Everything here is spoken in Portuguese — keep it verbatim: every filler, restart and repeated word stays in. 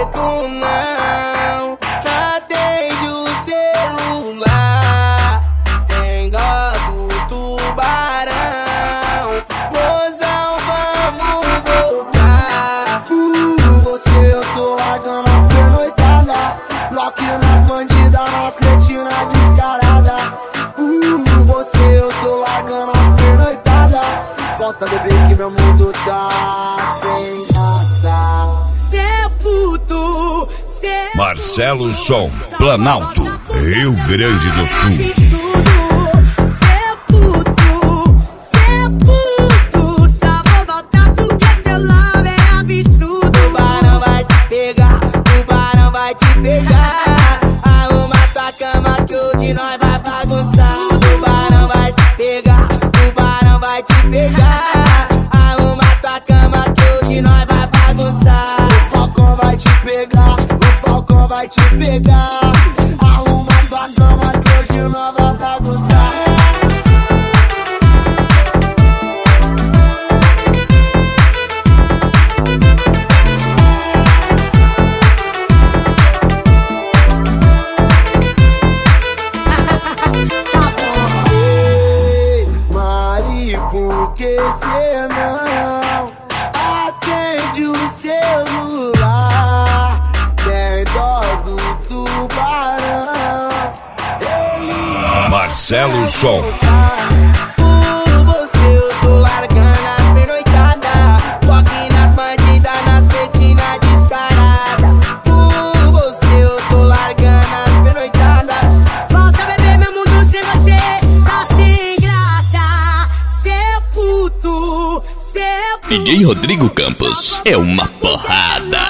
puto não atende o celular. Tem dó do tubarão, mozão, vamos voltar. Uh, você eu tô largando as pernoitadas, bloqueio nas bandidas, nas cretinas descaradas. Uh, você eu tô largando as pernoitadas, solta bebê que meu mundo tá sem graça. Cê é puto, cê é Marcelo Som, Planalto, Rio Grande do Sul. Cê é puto, cê é puto, só vou voltar porque teu love é absurdo. Tubarão vai te pegar, tubarão vai te pegar. Arruma tua cama que hoje nós vai bagunçar. Tubarão vai te pegar, tubarão vai te pegar. Arruma tua cama que hoje nós vai bagunçar. O Falcão vai te pegar, o Falcão vai te pegar. Arruma tua cama que hoje nós vai bagunçar. Ei, Mari, por que cê não atende o celular? Tem dó do tubarão, ele Marcelo Som. Por você eu tô largando as pernoitadas, foque nas bandidas, nas petinas descaradas. Por você eu tô largando as pernoitadas. Volta beber meu mundo sem você, tá sem graça. Cê é puto, cê é puto. D J Rodrigo Campos é uma porrada.